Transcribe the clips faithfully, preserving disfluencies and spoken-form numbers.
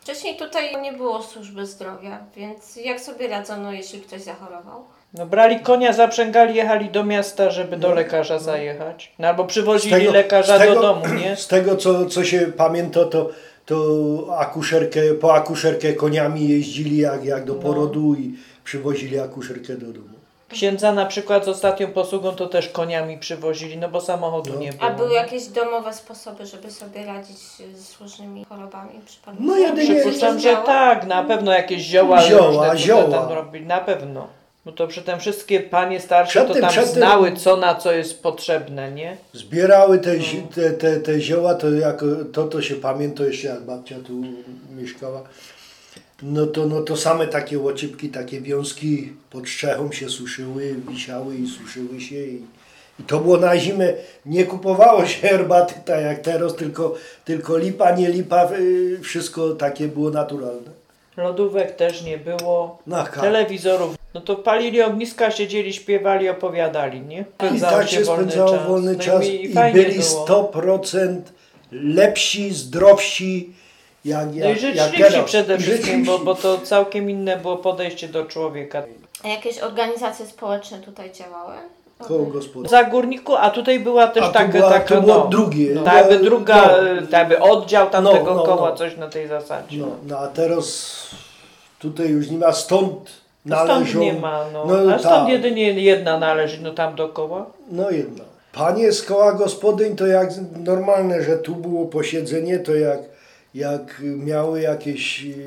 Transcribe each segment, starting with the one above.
Wcześniej tutaj nie było służby zdrowia, więc jak sobie radzono, jeśli ktoś zachorował? No brali konia, zaprzęgali, jechali do miasta, żeby do lekarza zajechać. No albo przywozili tego, lekarza tego, do domu, nie? Z tego, co, co się pamięta, to, to akuszerkę, po akuszerkę koniami jeździli jak, jak do porodu no. i przywozili akuszerkę do domu. Księdza na przykład z ostatnią posługą to też koniami przywozili, no bo samochodu no. nie było. A były jakieś domowe sposoby, żeby sobie radzić z różnymi chorobami? Przypadkiem? No jedynie... Przypuszczam, że tak, na pewno jakieś zioła, zioła, zioła. tam robili, na pewno. No to przy tym wszystkie panie starsze to tam znały, co na co jest potrzebne, nie? Zbierały te, no. te, te, te zioła, to, jako, to to się pamięta jeszcze jak babcia tu mieszkała. No to, no to same takie łoczypki, takie wiązki pod strzechą się suszyły, wisiały i suszyły się. I, i to było na zimę, nie kupowało się herbaty tak jak teraz, tylko, tylko lipa, nie lipa, wszystko takie było naturalne. Lodówek też nie było, no, telewizorów. No to palili ogniska, siedzieli, śpiewali, opowiadali, nie? I tak się spędzało wolny czas, no i, i, i byli było. sto procent lepsi, zdrowsi. Jak, jak, no i życzliwsi przede wszystkim, bo, bo to całkiem inne było podejście do człowieka. A jakieś organizacje społeczne tutaj działały? Koło gospodarstwa. Za górniku, a tutaj była też a taka, była, taka to było no, drugie. No, tak jakby druga, no, tak jakby oddział tamtego no, no, koła, no. coś na tej zasadzie. No, no a teraz tutaj już nie ma, stąd należą. Stąd nie ma, no. no a stąd ta. jedynie jedna należy, no tam dookoła. No jedna. Panie z koła gospodyń to jak normalne, że tu było posiedzenie, to jak jak miały jakieś yy,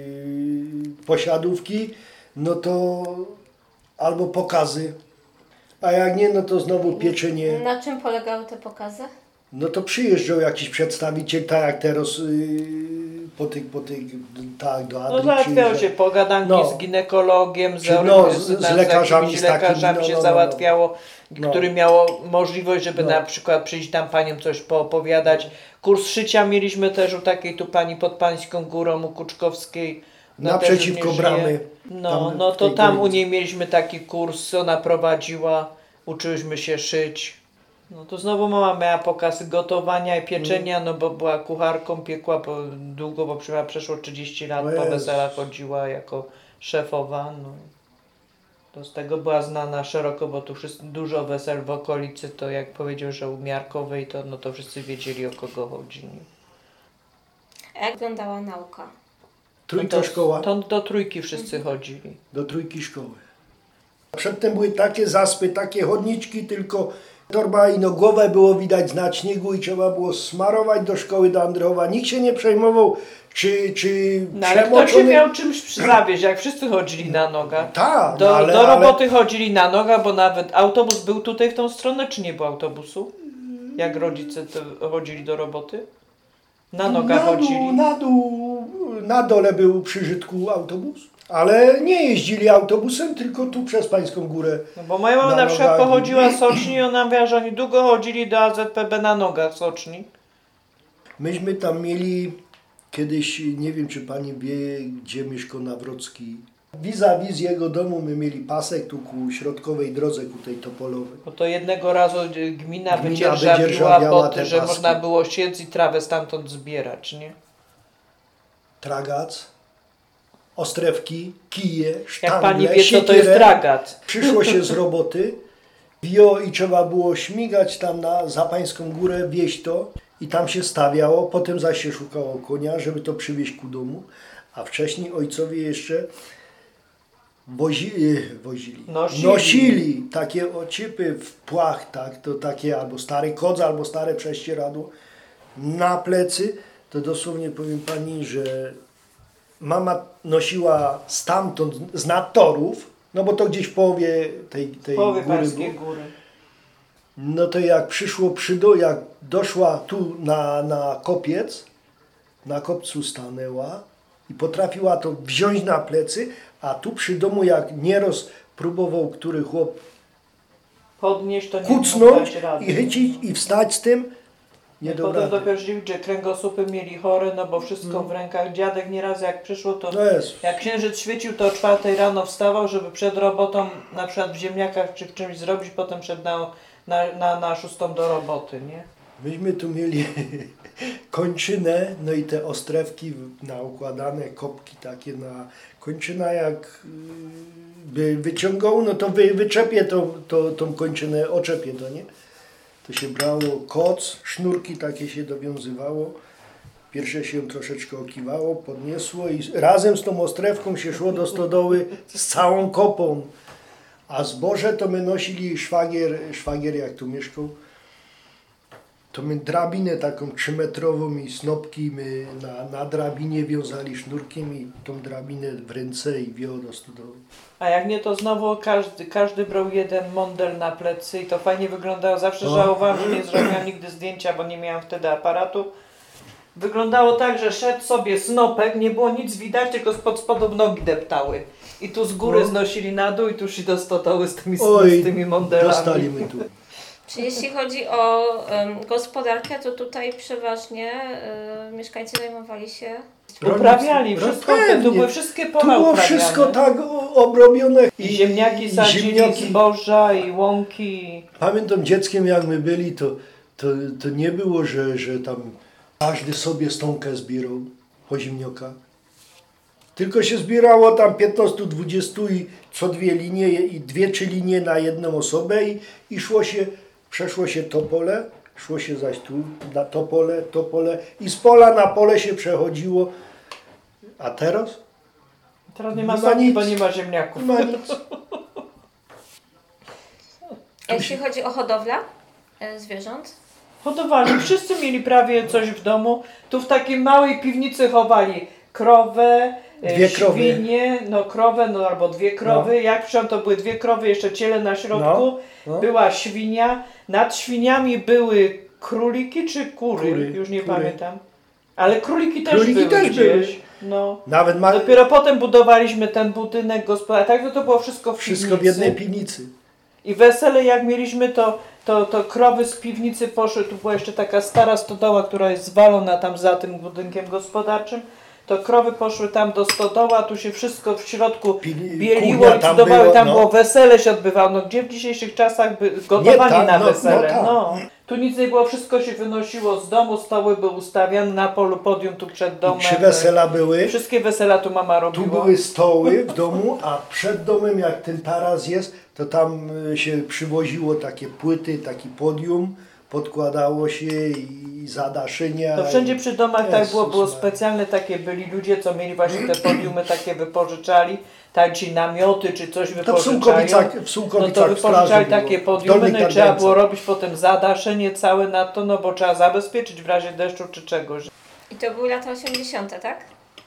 posiadówki, no to albo pokazy, a jak nie, no to znowu pieczenie. Na czym polegały te pokazy? No to przyjeżdżał jakiś przedstawiciel, tak jak teraz yy, po tych, po tych, tak do Adry. No załatwiało się pogadanki no. z ginekologiem, z, no, z, z, z lekarzami, z lekarzami takimi, się no, no, załatwiało, no. który miało możliwość, żeby no. na przykład przyjść tam paniom coś poopowiadać. Kurs szycia mieliśmy też u takiej tu pani pod Pańską Górą, u Kuczkowskiej. Naprzeciwko bramy. No, no to tam u niej mieliśmy taki kurs, ona prowadziła, uczyłyśmy się szyć. No to znowu mama miała pokazy gotowania i pieczenia, no bo była kucharką, piekła po, długo, bo przeszło trzydzieści lat, po weselach chodziła jako szefowa. No. To z tego była znana szeroko, bo tu wszyscy, dużo wesel w okolicy, to jak powiedział, że u Miarkowej, to, no to wszyscy wiedzieli, o kogo chodzi. Nie? A jak wyglądała nauka? Trójka to, szkoła. To do trójki wszyscy mhm. chodzili. Do trójki szkoły. Przedtem były takie zaspy, takie chodniczki, tylko torba i nogłowe było widać na śniegu i trzeba było smarować do szkoły do Andrychowa. Nikt się nie przejmował, czy, czy no, ale kto się miał czymś zawieźć, jak wszyscy chodzili na nogach. Tak, do, ale, do roboty ale... chodzili na nogach, bo nawet autobus był tutaj w tą stronę, czy nie było autobusu? Jak rodzice to chodzili do roboty? Na nogach na dół, chodzili. Na dół, na dole był przy Żydku autobus, ale nie jeździli autobusem, tylko tu przez Pańską Górę. No bo moja mama na, na przykład pochodziła z Soczni i ona mówiła, że oni długo chodzili do A Z P B na nogach w Soczni. Myśmy tam mieli kiedyś, nie wiem czy Pani wie, gdzie mieszka Nawrocki. Vis-a-vis jego domu my mieli pasek tu ku środkowej drodze, ku tej Topolowej. Bo to jednego razu gmina, gmina wydzierżawiła pod, że paski. Można było siec i trawę stamtąd zbierać, nie? Tragac, ostrewki, kije, sztangle, jak Pani wie, co to jest tragat. Przyszło się z roboty, wio i trzeba było śmigać tam na za Pańską Górę, wieźć to i tam się stawiało, potem zaś się szukało konia, żeby to przywieźć ku domu, a wcześniej ojcowie jeszcze Wozi, wozili, nosili. nosili takie ocipy w płach, tak, to takie albo stary kodz, albo stare prześcieradło na plecy, to dosłownie powiem Pani, że mama nosiła stamtąd z nad torów, no bo to gdzieś w połowie tej, tej połowie góry, Pańskiej Góry. No to jak przyszło, przydo, jak doszła tu na, na kopiec, na kopcu stanęła i potrafiła to wziąć na plecy, a tu przy domu jak nieraz próbował który chłop podnieść, to nie kucnąć i chycić i wstać z tym, nie do Potem dopiero dziwić, że kręgosłupy mieli chore, no bo wszystko hmm. w rękach. Dziadek nieraz jak przyszło, to no jak księżyc świecił, to o czwartej rano wstawał, żeby przed robotą, na przykład w ziemniakach czy w czymś zrobić, potem szedł na, na, na, na szóstą do roboty, nie? Myśmy tu mieli kończynę, no i te ostrewki naukładane, kopki takie na kończyna jak by wyciągał, no to wy, wyczepię to, to, tą kończynę, oczepię to, nie? To się brało koc, sznurki takie się dowiązywało, pierwsze się troszeczkę okiwało, podniosło i razem z tą ostrewką się szło do stodoły z całą kopą. A zboże to my nosili szwagier, szwagier jak tu mieszkał, to my drabinę taką trzymetrową i snopki my na, na drabinie wiązali sznurkiem i tą drabinę w ręce i wioło do stodoły. A jak nie, to znowu każdy, każdy brał jeden mondel na plecy i to fajnie wyglądało. Zawsze O. żałowałam, że nie zrobiłam nigdy zdjęcia, bo nie miałam wtedy aparatu. Wyglądało tak, że szedł sobie snopek, nie było nic widać, tylko spod spodów nogi deptały. I tu z góry No. znosili na dół i tu szli do stodoły z tymi, Oj, z tymi mondelami. dostali my tu. Czy jeśli chodzi o um, gospodarkę, to tutaj przeważnie um, mieszkańcy zajmowali się... Uprawiali wszystko, to Pewnie. były wszystkie Tu pola było uprawiane. wszystko tak o- obrobione. I ziemniaki sadzili, ziemniaki. zboża i łąki. Pamiętam dzieckiem jak my byli, to, to, to nie było, że, że tam każdy sobie stonkę zbierał po ziemniokach. Tylko się zbierało tam piętnaście dwadzieścia i co dwie linie i dwie trzy linie na jedną osobę i, i szło się, przeszło się to pole, szło się zaś tu na to pole, to pole i z pola na pole się przechodziło. A teraz? Teraz nie ma Nie ma sadzki, nic. bo nie ma ziemniaków. Nie ma nic. A jeśli chodzi o hodowlę e, zwierząt? Hodowali, wszyscy mieli prawie coś w domu. Tu w takiej małej piwnicy chowali krowę, e, Dwie krowy. świnie, no krowę, no albo dwie krowy. Jak przyszłam, to były dwie krowy, jeszcze ciele na środku. No, no. Była świnia. Nad świniami były króliki czy kury? Kury, Już nie kury. pamiętam. Ale króliki też Króliki były też gdzieś. były. No. Nawet ma Dopiero potem budowaliśmy ten budynek gospodarczy. Tak, to, to było wszystko w wszystko w piwnicy. jednej piwnicy. I wesele jak mieliśmy, to, to, to krowy z piwnicy poszły, tu była jeszcze taka stara stodoła, która jest zwalona tam za tym budynkiem gospodarczym, to krowy poszły tam do stodoła, tu się wszystko w środku Pi- bieliło kuchnia i tam cudowało, było, tam no. było wesele się odbywało, no gdzie w dzisiejszych czasach by gotowanie tak, na no, wesele, no no, tak. Tu nic nie było, wszystko się wynosiło z domu, stoły były ustawiane na polu, podium tu przed I domem. trzy wesela były. Wszystkie wesela tu mama Tu robiła. były stoły w domu, a przed domem, jak ten taras jest, to tam y, się przywoziło takie płyty, taki podium, podkładało się i zadaszenia. To wszędzie i- przy domach tak było, było Jezus Maria. specjalne takie, byli ludzie, co mieli właśnie te podiumy takie wypożyczali, tak ci namioty czy coś To w wypożyczają. Sułkowicach, w No Sułkowicach to w wypożyczali straży takie było. W podiumy, Dolnej no i trzeba Kardence. było robić potem zadaszenie całe na to, no bo trzeba zabezpieczyć w razie deszczu czy czegoś. I to były lata osiemdziesiąte, tak?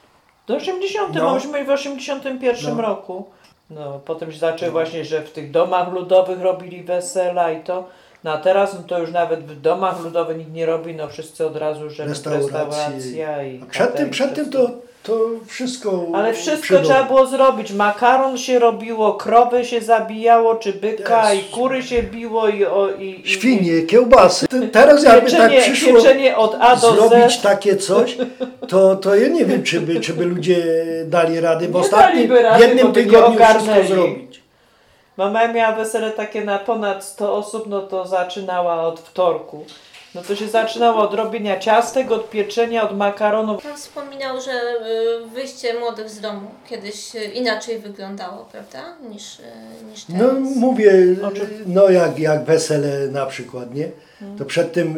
Do osiemdziesiątego, No. myśmy w osiemdziesiątym pierwszym No. roku. No, potem się zaczęły właśnie, że w tych domach ludowych robili wesela i to. No a teraz no to już nawet w domach ludowych nikt nie robi, no wszyscy od razu, że Restauracje. restauracja i A przed tym, catering, przed tym wszystko. to, to wszystko. Ale wszystko przy domu. trzeba było zrobić. Makaron się robiło, krowy się zabijało, czy byka, Jezu. i kury się biło, i... O, i, i Świnie, kiełbasy. Te- Teraz jakby tak pieczenie, przyszło pieczenie od A do zrobić Z. takie coś, to, to ja nie wiem, czy by, czy by ludzie dali rady w Nie ostatnim daliby rady, jednym bo by nie tygodniu wszystko ogarnęli. zrobić. Mama miała wesele takie na ponad sto osób, no to zaczynała od wtorku. No to się zaczynało od robienia ciastek, od pieczenia, od makaronu. Pan wspominał, że y, wyjście młodych z domu kiedyś y, inaczej wyglądało, prawda? Niż, y, niż teraz. No mówię, O czym? no jak, jak wesele na przykład, nie? To przed tym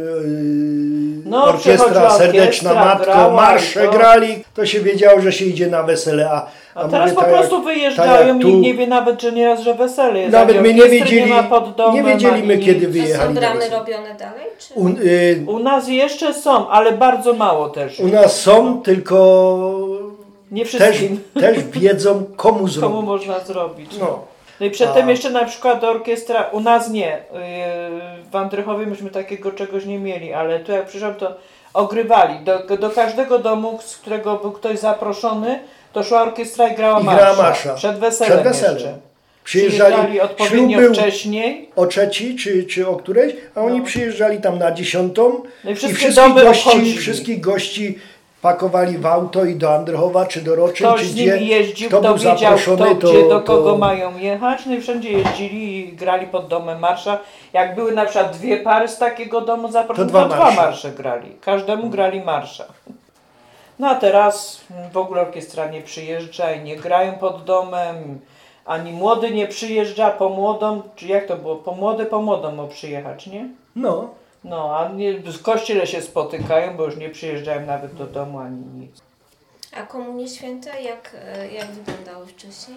yy, No, orkiestra przychodziła Serdeczna orkiestra, Matko, grała marsze i to- grali, to się wiedziało, że się idzie na wesele, a, A a teraz mówię, po tak prostu jak- wyjeżdżają tak i jak nikt tu- nie wie nawet, że nieraz, że wesele jest. Nawet Ani my nie orkiestry wiedzieli, nie, ma pod domem, nie wiedzieliśmy ani kiedy A wyjechali są na bramy wesele. robione dalej? Czy... U, yy, U nas jeszcze są, ale bardzo mało też. u nas są, tylko Nie też, wszystkim. też wiedzą komu Komu zrobić. można zrobić. No. No i przedtem A- jeszcze na przykład orkiestra, u nas nie, yy, w Andrychowie myśmy takiego czegoś nie mieli, ale tu jak przyszłam to ogrywali, do, do każdego domu, z którego był ktoś zaproszony, to szła orkiestra i grała I marsza. grała marsza. Przed weselem, Przed weselem. jeszcze. Przyjeżdżali, Przyjeżdżali odpowiednio ślub był wcześniej. o trzeciej czy, czy o którejś, a oni No. przyjeżdżali tam na dziesiątą No i i wszystkie wszystkich domy gości, obchodzili. wszystkich gości pakowali w auto i do Andrychowa czy do Roczyn, Ktoś czy z gdzie, nimi jeździł, kto kto był wiedział, zaproszony, kto, to, gdzie, do to- kogo mają jechać. No i wszędzie jeździli i grali pod domem marsza. Jak były na przykład dwie pary z takiego domu zaproszone, To to dwa dwa marsze. marsze grali. Każdemu grali marsza. No a teraz w ogóle orkiestra nie przyjeżdża i nie grają pod domem. Ani młody nie przyjeżdża po młodą, czy jak to było? Po młody po młodą ma przyjechać, nie? No, No, a nie, w kościele się spotykają, bo już nie przyjeżdżają nawet do domu ani nic. A komunie święte jak, e, jak wyglądały wcześniej?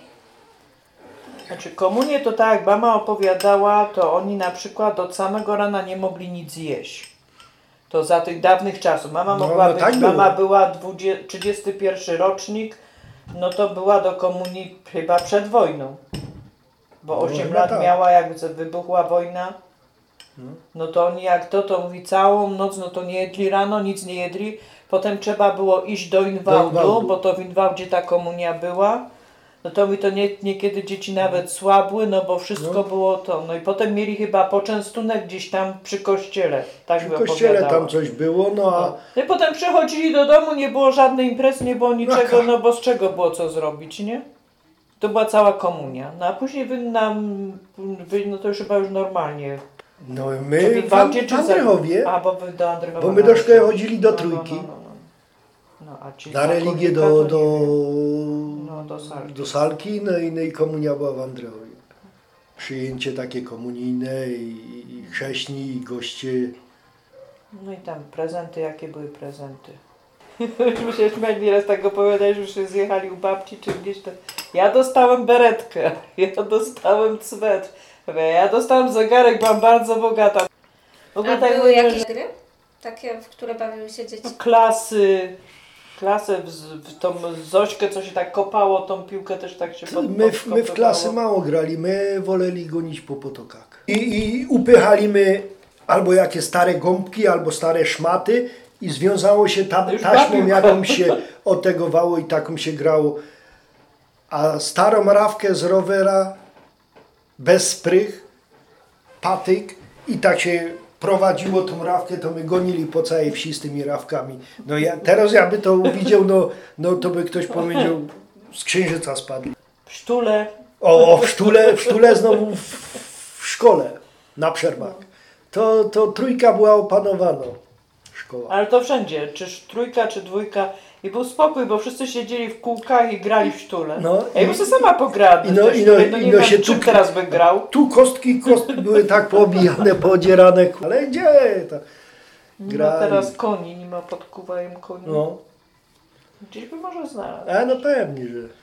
Znaczy komunię to tak jak mama opowiadała, to oni na przykład od samego rana nie mogli nic jeść. To za tych dawnych czasów. Mama No, mogła no być, tak było. mama była dwudziesty, trzydziesty pierwszy rocznik, no to była do komunii chyba przed wojną. Bo No, osiem chyba lat tak. miała, jak wybuchła wojna. No to oni jak to, to mówi całą noc, no to nie jedli rano, nic nie jedli. Potem trzeba było iść do Inwałdu, Do Inwałdu. bo to w Inwałdzie ta komunia była. No to mi to nie, niekiedy dzieci nawet słabły, no bo wszystko No. było to. No i potem mieli chyba poczęstunek gdzieś tam przy kościele. Tak w by kościele opowiadała. tam coś było, no a No i potem przychodzili do domu, nie było żadnej imprezy, nie było niczego, Jaka? no bo z czego było co zrobić, nie? To była cała komunia. No a później wy nam, wy, no to już chyba już normalnie. no To my w, Inwałdzie w czy za- Andrychowie, A, bo wy do Andrychowa. bo my do szkoły chodzili do No, trójki, No, no, no, no. No, a ci na za religię Korwika do, to do, nie wiem. No, do salki. do salki, no i, no i komunia była w Andrychowie. Przyjęcie takie komunijne i, i chrześni, i goście. No i tam prezenty, jakie były prezenty. Myśmy się śmiali nieraz tak opowiadać, że już się zjechali u babci czy gdzieś tam. Ja dostałem beretkę, ja dostałem cwet, ja dostałem zegarek, byłam bardzo bogata. W ogóle A tak były mówię, jakieś że- gry? Takie, w które bawiły się dzieci? no, klasy, klasę w, w tą Zośkę, co się tak kopało, tą piłkę też tak się pod, My, w- my w klasy mało grali, my woleli gonić po potokach. I, i upychaliśmy albo jakie stare gąbki, albo stare szmaty i związało się tam Już taśmą, bawił. jaką się otegowało i taką się grało. A starą rawkę z rowera, bez sprych, patyk i tak się prowadziło tą rawkę, to my gonili po całej wsi z tymi rawkami. No ja, teraz jakby to widział, no, no to by ktoś powiedział, z księżyca spadli. W sztule. O, o w sztule, w sztule znowu w, w szkole, na przerwach. To, to trójka była opanowana szkoła. Ale to wszędzie, czy sz- trójka, czy dwójka. I był spokój, bo wszyscy siedzieli w kółkach i grali w sztule. No ja i- bym sobie sama pograła. i no- też i no- sztule, to i nie no wiem, się czym tu- teraz by grał. Tu kostki, kostki były tak poobijane, podzierane, ale gdzie to? No Grali. teraz koni, nie ma podkuwają koni. No, Gdzieś by może znalazł. a no pewnie, że